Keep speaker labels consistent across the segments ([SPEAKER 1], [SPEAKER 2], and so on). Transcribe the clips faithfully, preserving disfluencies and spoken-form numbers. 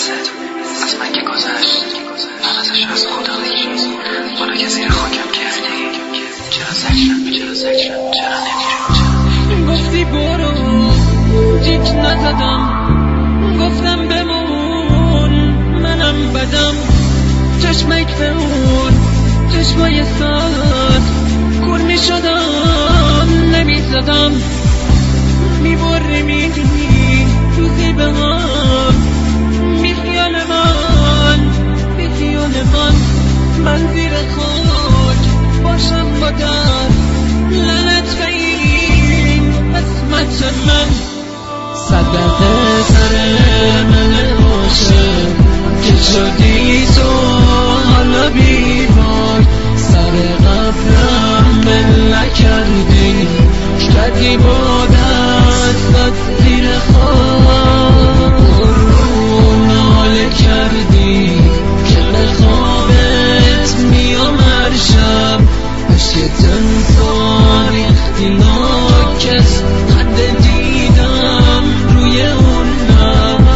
[SPEAKER 1] مثل از من که گذشت من ازش از خدا بگیر حالا که زیر خاکم کردی چرا زجرم چرا زجرم چرا نمیرم
[SPEAKER 2] گفتی برو جیک نزدم گفتم بمون منم بدم چشمک بمون چشمای ساعت کور می شدم نمی زدم می بری می دونی تو خیبه هم بی خیال من بی خیال من من زیر خاک باشم با در لعنت به این قسمت من
[SPEAKER 3] صدقه سر من عاشق که شدی تو حالا بی پاک سر قبرم بل نکردی کردی با دستت زیر خاک رو ناله کردی که به خوابت میام هر شب عشق تنها ریختی ناکس خنده دیدم روی اون لب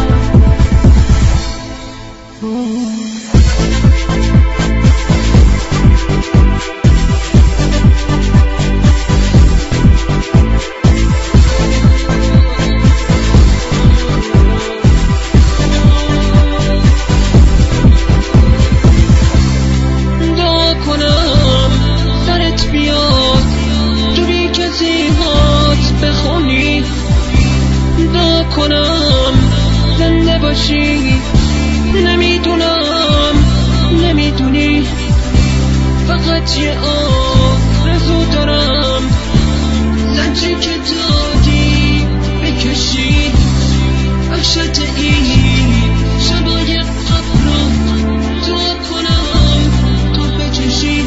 [SPEAKER 2] کنم زنده باشی نمیدونم نمیدونی فقط یه آرزو دارم زنجی که دادی بکشی وحشت این شبای قبل رو دعا کنم تو بکشی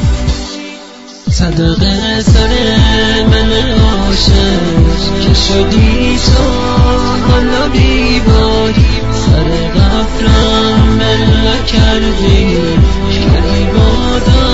[SPEAKER 3] صدقه سر من عاشق که شدی تو حالا بی باد سر قبرم بل کردی کردی با